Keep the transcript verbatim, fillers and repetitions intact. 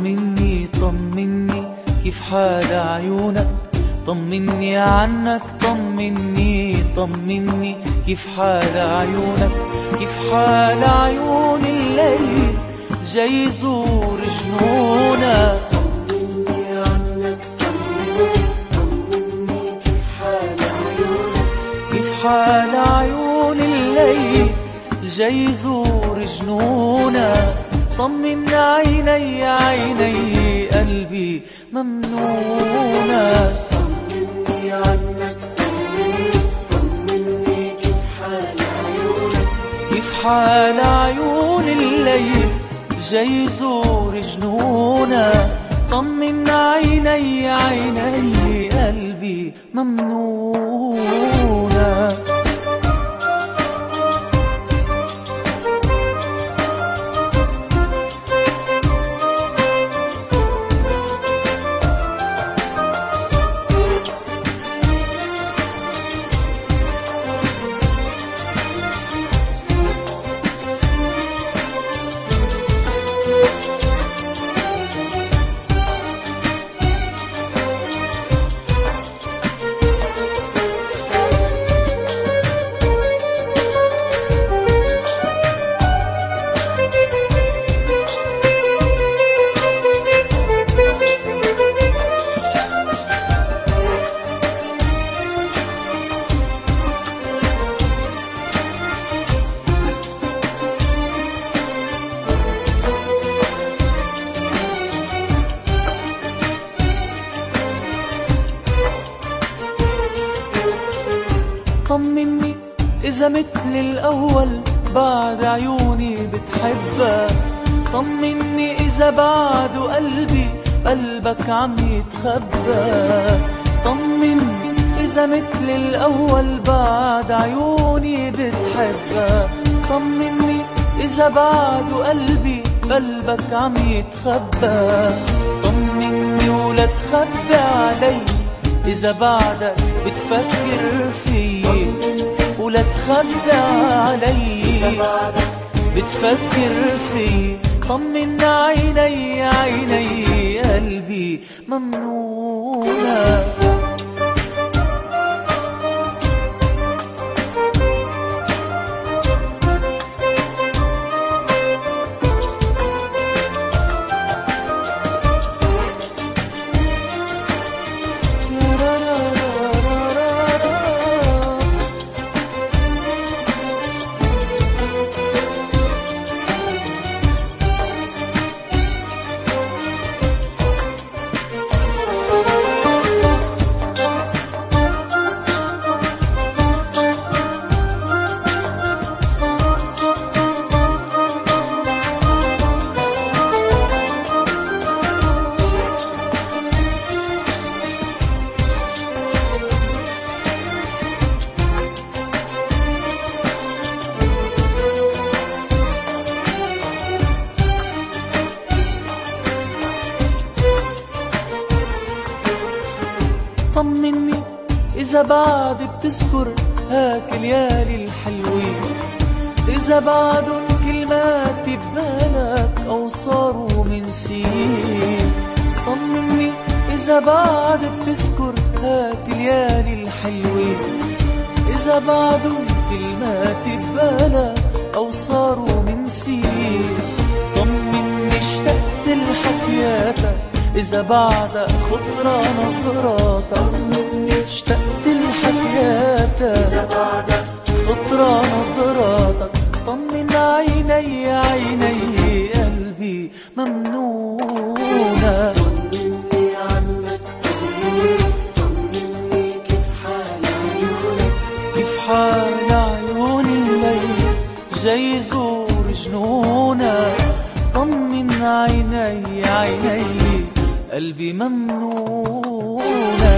طمني طمني كيف حال عيونك، طمني عنك طمني طمني كيف حال عيونك، كيف حال عيون الليل جاي يزور جنونك. طمني عنك طمني طمني كيف حال عيونك، كيف حال عيون الليل جاي يزور جنونك. طمن عيني عيني قلبي ممنونك. طمني عنك طمني طمني كيف حال عيونك، كيف حال عيون الليل جاي يزور جنونك. طمن عيني عيني قلبي ممنونك. طمني إذا مثل الأول بعد عيوني بتحبك، طمني إذا بعد قلبي قلبك عم يتخبى. طمني إذا مثل الأول بعد عيوني بتحبك، طمني إذا بعد قلبي قلبك عم يتخبى. طمني ولا تخبي علي إذا بعدك بتفكر فيي، ولا تخبي علي إذا بعدك بتفكر فيي. طمن عيني عيني قلبي ممنونة. طمني إذا بعد بتذكر هاك الليالي الحلوين، إذا بعدن كلمات ببالك أو صاروا من سنين. طمني إذا بعد بتذكر هاك الليالي الحلوين، إذا بعدن كلمات ببالك أو صاروا من سنين. طمني اشتقت لحكياتك إذا بعدك خطرة نظراتك. اشتقت لحكياتك إذا بعدك خطرة نظراتك. طمن عيني عيني قلبي ممنونة. طمني عنك طمني طمني كيف حال عيونك، كيف حال عيون الليل جاي يزور جنونك. طمن عيني عيني قلبي ممنونة.